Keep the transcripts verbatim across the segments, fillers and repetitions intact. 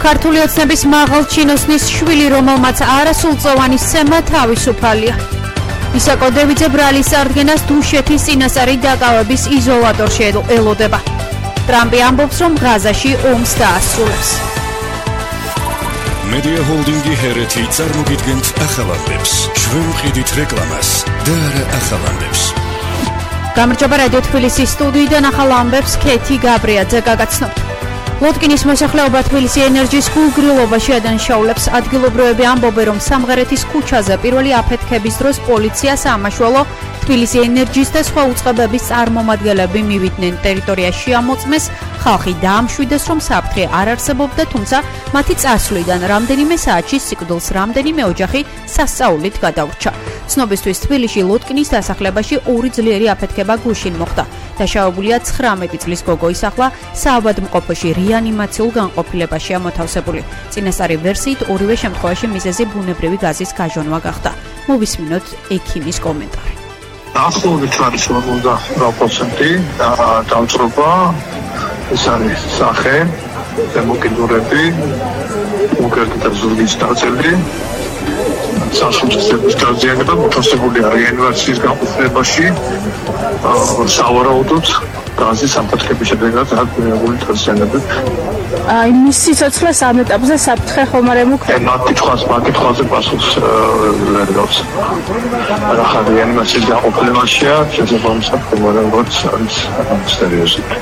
ქართული ოცნების მაღალ ჩინოსნის შვილი, რომელმაც არასრულწლოვანი სცემა თავისუფალია. ისაკო დევიძე ბრალის წარდგენას დუშეთის წინასწარი დაკავების იზოლატორში ელოდება. ტრამპი ამბობს, რომ ღაზაში ომს დაასრულებს. Media Holdingi ჰერეთი წარმოგიდგენთ ახალამდებს. ჩვენ ვყიდით რეკლამას და არა ახალამდებს. გამარჯობა რადიო თბილისის სტუდიიდან ახალ ამბებს ქეთი გაბრიაძე გაგაცნობთ. ლოდკინის მოსახლეობა თბილისი ენერჯის გულგრილობაში ადანაშაულებს. ადგილობრივები ამბობენ, რომ სამღერეთის ქუჩაზე პირველი აფეთქების დროს პოლიცია საამაშველო თბილისი ენერჯის და სხვა უწყებების წარმომადგენლები მივიდნენ ტერიტორიაში ამოწმეს. ხალხი დაამშვიდეს, რომ საფრთხე არ არსებობდა, თუმცა მათი წასვლიდან რამდენიმე საათში სიკვდილს რამდენიმე ოჯახი სასწაულით გადაურჩა. ცნობისთვის თბილისში ლოდკინის დასახლებაში ორი ძლიერი აფეთქება გუშინ მოხდა. დაშავებულია ცხრამეტი წლის გოგო, ისახლა საავადმყოფოში რეანიმაციულ განყოფილებაში ამოთავსებული. წინასწარი ვერსიით ორივე შემთხვევაში მიზეზი ბუნებრივი გაზის გაჟონვა გახდა. მოვისმინოთ ექიმის კომენტარი. Ახლობით არის ორმოცდაოთხ პროცენტი დამწრობა, ეს არის სახე, მოკიდურები, უკერგიტა ზურგის ნაწილი, სასუნთქების დაზიანება მოთავსებულია რეანიმაციის განყოფილებაში, სავარაუდოდ გაზის აფეთქების შედეგად აღებული დაზიანებები. აი, მის სიცოცხლეს ამ ეტაპზე საფრთხე ხომ არ ემუქრება? მათ კითხვას, მათ კითხვაზე პასუხს ვერ გავს. ახლა რეანიმაციის განყოფილებაშია, შესაბამისად ხომარებად არის მისტერიოზული.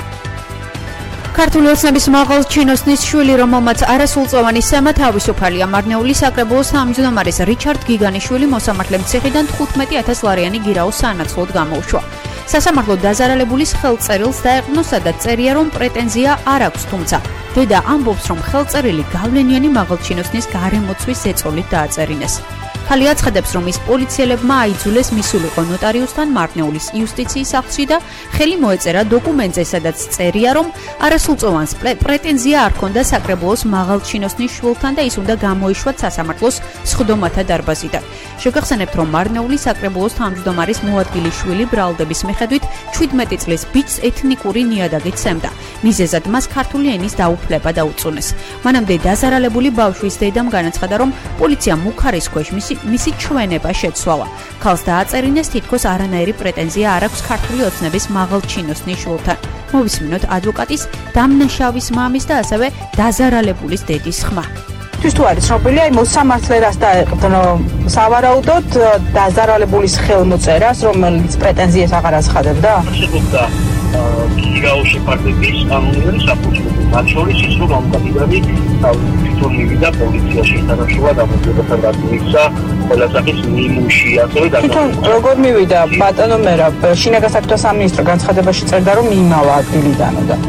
ქართული ოცნების მაღალ ჩინოსნის შვილი, რომელმაც არასრულწლოვანი სცემა თავისუფალია. მარნეულის საკრებულოს თავმჯდომარის რიჩარდ გიგანიშვილი მოსამართლემ ციხიდან თხუთმეტი ათას ლარიანი გირაოს სანაცვლოდ გამოუშვა. სასამართლო დაზარალებულის ხელწერილს დაეყნო, სადაც წერია, რომ პრეტენზია არ აქვს, თუმცა დედა ამბობს, რომ ხელწერილი გავლენიანი მაღალ ჩინოსნის გარემოცვის ეწოლით დააწერინეს. ხალი აცხადებს, რომ ის პოლიციელებმა აიძულეს მისულიყო ნოტარიუსთან მარნეულის იუსტიციის სახლში და ხელი მოეწერა დოკუმენტზე, სადაც წერია, რომ არასრულწლოვანს პრეტენზია არ ჰქონდა საკრებულოს მაღალ ჩინოსნის შვილთან და ის უნდა გამოეშვათ სასამართლოს სხდომათა დარბაზიდან. შეგახსენებთ, რომ მარნეულის საკრებულოს თავმჯდომარის მოადგილი შვილი ბრალდების მიხედვით ჩვიდმეტი წლის ბიჭს ეთნიკური ნიადაგი სცემდა. მიზეზად მას ქართული ენის დაუფლება დაუწუნეს. მანამდე დაზარალებული ბავშვის დედამ განაცხადა, რომ პოლიცია მუქარის ქვეშ მისი მისი ჩვენება შეცვალა. ქალს დააწერინეს, თითქოს არანაირი პრეტენზია არ აქვს ქართული ოცნების მაღალ ჩინოსნის შვილთან. მოვისმინოთ ადვოკატის, დამნაშავის მამის და ასევე დაზარალებულის დედის ხმა. თვის თუ არის ცნობილი, აი მოსამართლე რას დაეყრდნო სავარაუდოდ დაზარალებულის ხელმოწერას, რომელიც პრეტენზიას აღარ აცხადებდა? შეგვიძლია გირაოს შეფარდების კანონური საფუძველი. მათ შორის ის, რომ ამ კანდიდატი თვითონ მივიდა პოლიციაში თანამშრომლად ამოძებთან გადმოიქცა ყველასაკის ნიმუში, ასევე თვითონ როგორ მივიდა ბატონო მერაბ, შინაგან საქმეთა სამინისტრო განცხადებაში წერდა, რომ იმავა ადგილიდანო და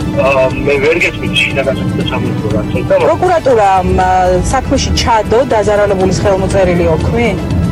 მე ვერ გესმით შინაგან საქმეთა სამინისტრო განცხადება. პროკურატურა საქმეში ჩადო დაზარალებულის ხელმოწერილი ოქმი?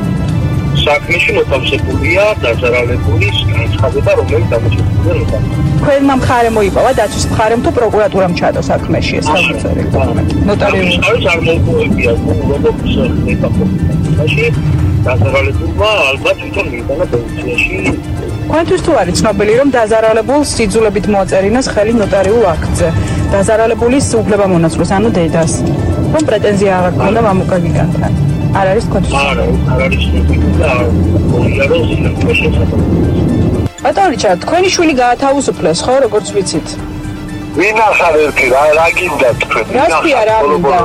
საქმეში მოთავსებულია დაზარალებულის განცხადება, რომელიც გამოჩენილია ნოტარიუსთან. თქვენმა მხარე მოიპოვა დაცვის მხარემ თუ პროკურატურამ ჩადო საქმეში ეს ხელმოწერილი დოკუმენტი? ნოტარიუსი არ მოუპოვებია, როგორც ხდება პროკურატურაში, დაზარალებულმა ალბათ თვითონ მიიტანა პოლიციაში. თქვენთვის თუ არის ცნობილი, რომ დაზარალებულს სიძულებით მოაწერინეს ხელი ნოტარიულ აქტზე. დაზარალებულის უფლებამონაცვლეს, ანუ დედას. რომ პრეტენზია აღარ ჰქონდა მამუკა გიგანთან. არ არის თქვენთვის? არა, არ არის ცნობილი და ოიარო სინამდვილეში შესაძლოა. ბატონო რიჩარდ, თქვენი შვილი გაათავისუფლეს, ხო, როგორც ვიცით? ვინ ახარ ერთი, რა რა გინდა თქვენ? რას ქვია, რა გინდა?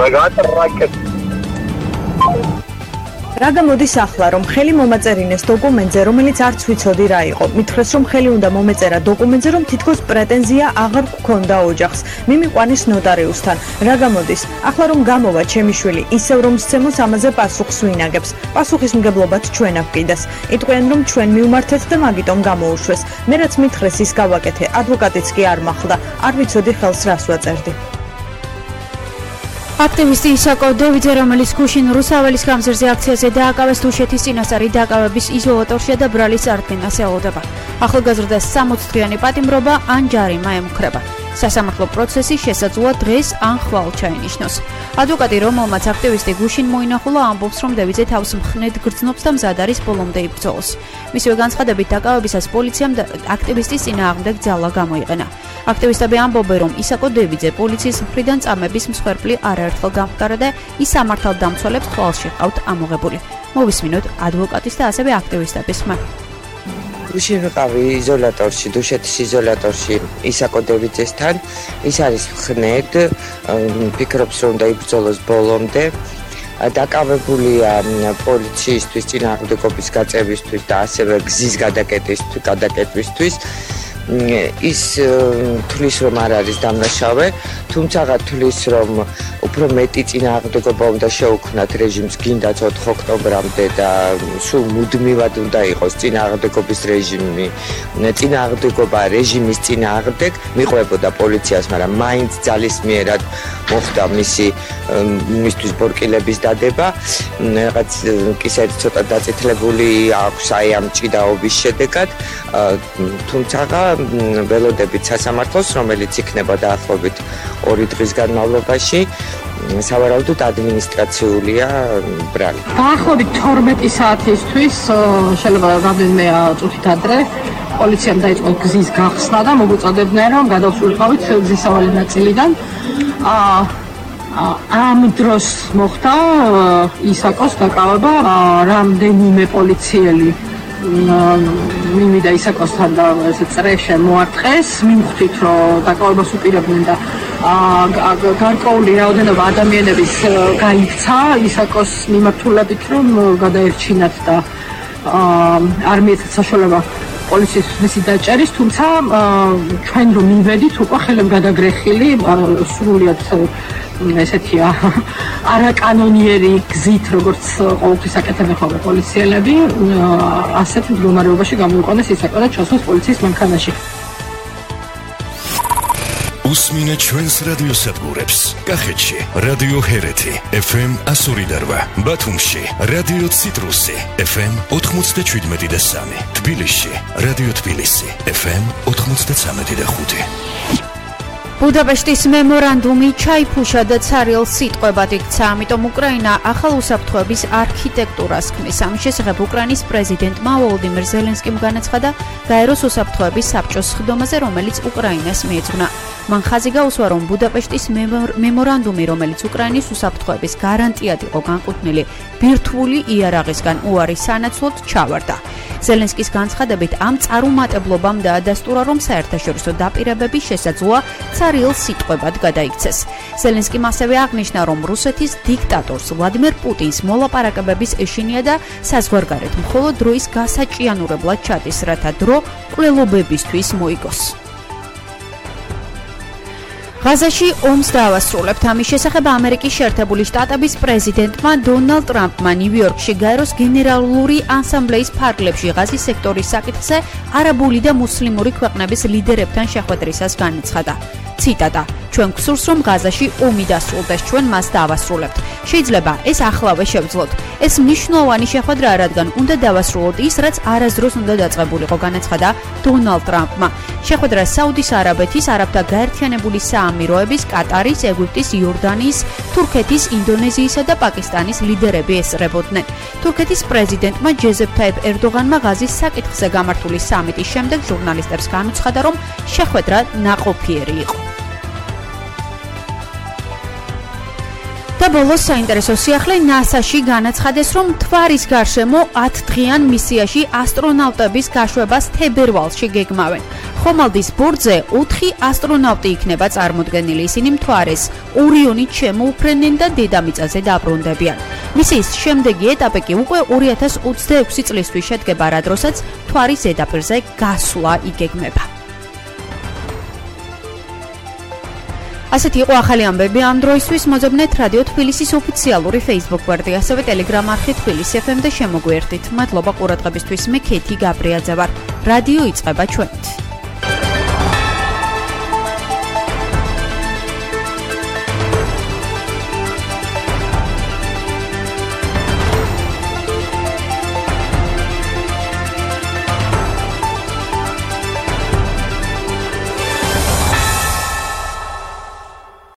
რა გამოდის ახლა, რომ ხელი მომაწერინეს დოკუმენტზე, რომელიც არც ვიცოდი რა იყო. მითხრეს, რომ ხელი უნდა მომეწერა დოკუმენტზე, რომ თითქოს პრეტენზია აღარ გქონდა ოჯახს. მიმიყვანის ნოტარიუსთან. რა გამოდის? ახლა რომ გამოვა ჩემი შვილი, ისევ რომ სცემოს ამაზე პასუხს ვინაგებს. პასუხისმგებლობაც ჩვენ ავკიდეს. იტყვიან, რომ ჩვენ მივმართეთ და მაგიტომ გამოუშვეს. მე რაც მითხრეს ის გავაკეთე, ადვოკატიც კი არ მახლდა. არ ვიცოდი ხელს რას ვაწერდი. აქტივისტი ისაკო დევიძე, რომელიც გუშინ რუსაველის გამზირზე აქციაზე დააკავეს, დუშეთის წინასწარი დაკავების იზოლატორშია და ბრალის წარდგენას ელოდება. ახალგაზრდას სამოცდღიანი პატიმრობა ან ჯარიმა ემუქრება. სასამართლო პროცესი შესაძლოა დღეს ან ხვალ ჩაინიშნოს. ადვოკატი, რომელმაც აქტივისტი გუშინ მოინახულა, ამბობს, რომ დევიძე თავს მხნედ გრძნობს და მზად არის ბოლომდე იბრძოლოს. მისივე განცხადებით დაკავებისას პოლიციამ აქტივისტის წინააღმდეგ ძალა გამოიყენა. აქტივისტები ამბობენ, რომ ისაკო დევიძე პოლიციის მხრიდან წამების მსხვერპლი არაერთხელ გამხდარა და ის სამართალდამცველებს თვალში ჰყავთ ამოღებული. მოვისმინოთ ადვოკატის და ასევე აქტივისტების ხმა. გუშინ ვიყავი იზოლატორში, დუშეთის იზოლატორში ისაკო დევიძესთან. ის არის მხნედ, ფიქრობს, რომ დაიბრძოლოს ბოლომდე. დაკავებულია პოლიციისთვის წინააღმდეგობის გაწევისთვის და ასევე გზის გადაკეტვისთვის. ის თulis რომ არ არის დამნაშავე, თუმცა თulis რომ უფრო მეტი წინააღმდეგობა უნდა შეუქმნათ რეჟიმს გინდაც ოთხ ოქტომბრამდე და სულ მუდმივად უნდა იყოს წინააღმდეგობის რეჟიმი, წინააღმდეგობა რეჟიმის წინააღმდეგ მიყვებოდა პოლიციას, მაგრამ მაინც ძალისმიერად მოხდა მისი მისთვის ბორკილების დადება. რაღაც კისერი ცოტა დაწითლებული აქვს აი ამ ჭიდაობის შედეგად, თუმცა ველოდებით სასამართლოს, რომელიც იქნება დაახლოებით ორი დღის განმავლობაში, სავარაუდოდ ადმინისტრაციულია ბრალი. დაახლოებით თორმეტი საათისთვის, შეიძლება რამდენიმე წუთით ადრე, პოლიციამ დაიწყო გზის გახსნა და მოგუწოდებდნენ, რომ გადავსულიყავით გზის სავალი ნაწილიდან. ამ დროს მოხდა ისაკოს დაკავება, რამდენიმე პოლიციელი მიმიდა ისაკოსთან და წრეშე მოარტყეს, მიმხვდით, რომ დაკავებას უპირებდნენ და გარკვეული რაოდენობა ადამიანების გაიქცა ისაკოს მიმართულებით, რომ გადაერჩინათ და არ მიეცათ საშუალება პოლიციის მისი დაჭერის, თუმცა ჩვენ რომ მივედით, უკვე ხელებ გადაგრეხილი, სრულიად ესეთია არაკანონიერი გზით, როგორც ყოველთვის აკეთებენ ხოლმე პოლიციელები, ასეთ მდგომარეობაში გამოიყვანეს ისაკო და ჩასვეს პოლიციის მანქანაში. უსმინეთ ჩვენს რადიოსადგურებს. კახეთში რადიო ჰერეთი ეფ ემ ასორი და რვა, ბათუმში რადიო ციტრუსი ეფ ემ ოთხმოცდაშვიდმეტი და სამი, თბილისში რადიო თბილისი ეფ ემ ოთხმოცდაცამეტი და ხუთი. ბუდაპეშტის მემორანდუმი ჩაიფუშა და ცარიელ სიტყვებად იქცა, ამიტომ უკრაინა ახალ უსაფრთხოების არქიტექტურას ქმნის. ამის შესახებ უკრაინის პრეზიდენტმა ვოლოდიმირ ზელენსკიმ განაცხადა გაეროს უსაფრთხოების საბჭოს სხდომაზე, რომელიც უკრაინას მიეძღვნა. მან ხაზი გაუსვა, რომ ბუდაპეშტის მემორანდუმი, რომელიც უკრაინის უსაფრთხოების გარანტიად იყო განკუთვნილი ბირთვული იარაღისგან უარი სანაცვლოდ ჩავარდა. ზელენსკის განცხადებით ამ წარუმატებლობამ დაადასტურა, რომ საერთაშორისო დაპირებები შესაძლოა ცარიელ სიტყვებად გადაიქცეს. ზელენსკიმ ასევე აღნიშნა, რომ რუსეთის დიქტატორს ვლადიმერ პუტინს მოლაპარაკებების ეშინია და საზღვარგარეთ მხოლოდ დროის გასაჭიანურებლად ჩადის, რათა დრო კვლელობებისთვის მოიგოს. ღაზაში ომს დაავასრულებთ. ამის შესახებ ამერიკის შეერთებული შტატების პრეზიდენტმა დონალდ ტრამპმა ნიუ-იორკში გაეროს გენერალური ასამბლეის ფარგლებში ღაზის სექტორის საკითხზე არაბული და მუსლიმური ქვეყნების ლიდერებთან შეხვედრისას განაცხადა. ციტატა: ჩვენ გვსურს, რომ ღაზაში ომი დასრულდეს, ჩვენ მას დაავასრულებთ. შეიძლება ეს ახლავე შევძლოთ. ეს მნიშვნელოვანი შეხვედრაა, რადგან უნდა დავასრულოთ ის, რაც არასდროს უნდა დაწყებულიყო, განაცხადა დონალდ ტრამპმა. შეხვედრას საუდის არაბეთის, არაბთა გაერთიანებული საამიროების, კატარის, ეგვიპტის, იორდანიის, თურქეთის, ინდონეზიისა და პაკისტანის ლიდერები ესწრებოდნენ. თურქეთის პრეზიდენტმა ჯეზეფ თაიფ ერდოღანმა ღაზის საკითხზე გამართული სამიტის შემდეგ ჟურნალისტებს განუცხადა, რომ შეხვედრა ნაყოფიერი იყო. და ბოლოს საინტერესო სიახლე ნასაში განაცხადეს, რომ მთვარის გარშემო ათდღიან მისიაში ასტრონავტების გაშვებას თებერვალში გეგმავენ. ხომალდის ბორცზე ოთხი ასტრონავტი იქნება წარმოდგენილი. ისინი მთვარეს ორიონით შემოუფრენენ და დედამიწაზე დაბრუნდებიან. მისიის შემდეგი ეტაპი კი უკვე ორი ათას ოცდაექვსი წლისთვის შედგება, რა დროსაც მთვარის ზედაპირზე გასვლა იგეგმება. ასეთი იყო ახალი ამბები ამ დროისთვის. მოძებნეთ რადიო თბილისის ოფიციალური Facebook გვერდი, ასევე Telegram არხი თბილისი ეფ ემ და შემოგვიერთდით. მადლობა ყურადღებისთვის. მე ქეთი გაბრიაძე ვარ. რადიო იწყება ჩვენით.